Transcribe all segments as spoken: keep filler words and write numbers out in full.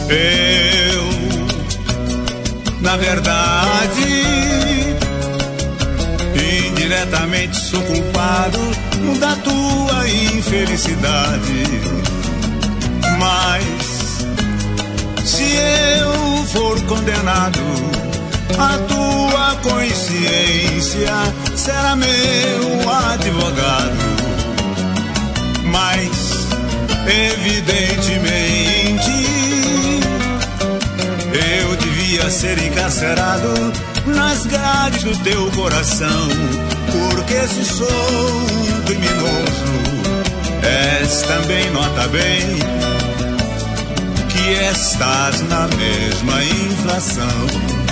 Eu, na verdade, indiretamente sou culpado da tua infelicidade. Mas se eu for condenado, a tua consciência será meu advogado. Mas evidentemente eu devia ser encarcerado nas grades do teu coração, porque se sou um criminoso, és também, nota bem, que estás na mesma inflação.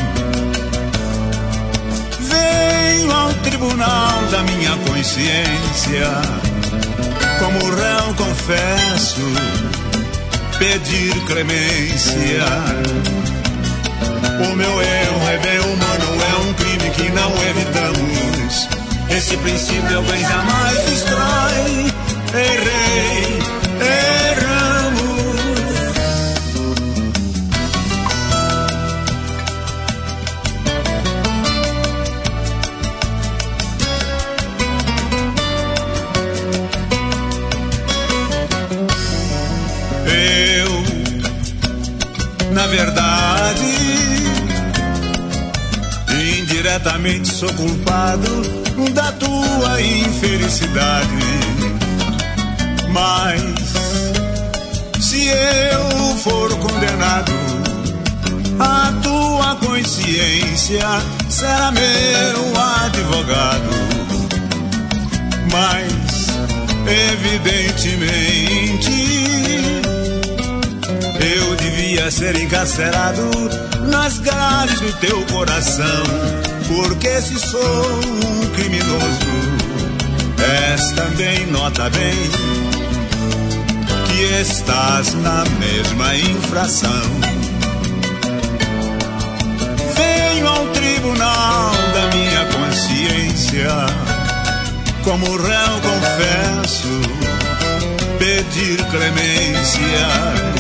Venho ao tribunal da minha consciência, como réu confesso, pedir clemência. O meu erro é bem humano, é um crime que não evitamos. Esse princípio alguém jamais destrói. Errei, erramos. Eu, na verdade, indiretamente sou culpado da tua infelicidade. Mas se eu for condenado, a tua consciência será meu advogado. Mas evidentemente eu devia ser encarcerado nas grades do teu coração, porque se sou um criminoso, és também, nota bem, que estás na mesma infração. Venho ao tribunal da minha consciência, como réu confesso, pedir clemência.